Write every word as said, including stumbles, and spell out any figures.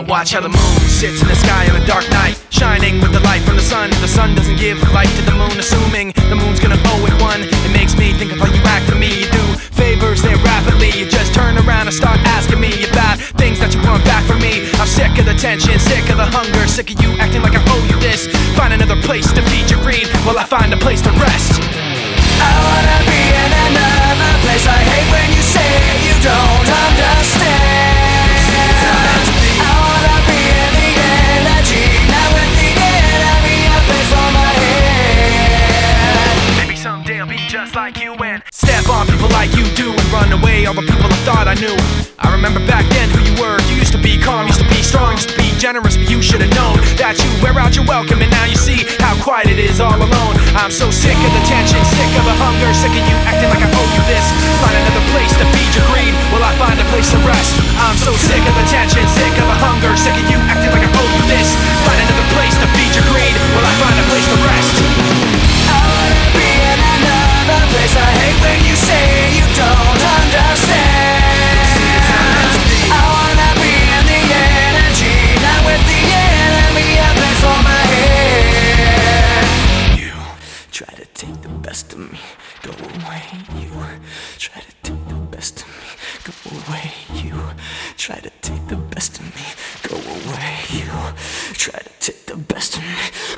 Watch how the moon sits in the sky on a dark night, shining with the light from the sun. The sun doesn't give light to the moon, assuming the moon's gonna owe it one. It makes me think of how you act to me. You do favors there rapidly, you just turn around and start asking me about things that you want back from me. I'm sick of the tension, sick of the hunger, sick of you acting like I owe you this. Find another place to feed your greed while I find a place to rest. I wanna be in another place. I hate when you say you don't understand. I wanna be in the energy, not with the enemy, a place for my head. Maybe someday I'll be just like you and step on people like you do and run away all the people I thought I knew. I remember back then who you were. You used to be calm, used to be strong, used to be generous, but you should have known that you wear out your welcome, and now you see how quiet it is all alone. I'm so sick of the tension, sick of the hunger, sick of you acting like I owe you this. Find another place to feed your greed while I find a place to rest. I'm so sick of the tension, sick of the hunger, sick of you acting like I owe you this. Find another place to feed your greed while I find a place to rest. I wanna be in another place. I hate when you say you don't understand. I wanna be in the energy, not with the enemy, a place for my head. You try to take the best of me, go away. You try to take the best of me, go away. You try to take the best of me, go away. You try to take the best of me.